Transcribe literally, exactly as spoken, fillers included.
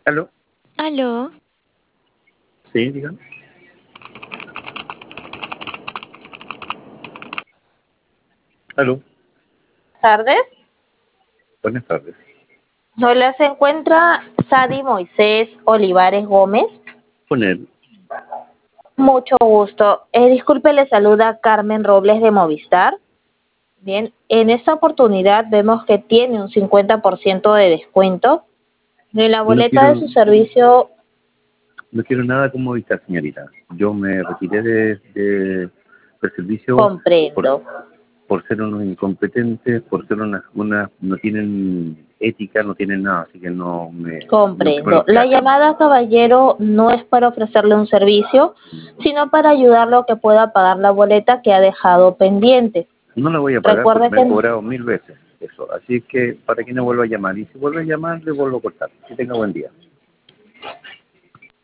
¿Aló? ¿Aló? Sí, dígame. ¿Aló? Tardes. Buenas tardes. Hola, se encuentra Sadi Moisés Olivares Gómez. Con él. Mucho gusto. Eh, disculpe, le saluda Carmen Robles de Movistar. Bien, en esta oportunidad vemos que tiene un cincuenta por ciento de descuento en la No boleta de quiero, su servicio. no quiero nada con Movistar, señorita. Yo me retiré de, de- del servicio por, Comprendo. por ser unos incompetentes, por ser unas, unas, no tienen ética, no tienen nada, así que no me, no quiero Comprendo. lo que La hacen. llamada, caballero, no es para ofrecerle un servicio, sino para ayudarlo a que pueda pagar la boleta que ha dejado pendiente. No la voy a pagar porque Recuerde me han que cobrado mil veces eso. Así que para que no vuelva a llamar. Y si vuelve a llamar, le vuelvo a cortar. Que tenga buen día.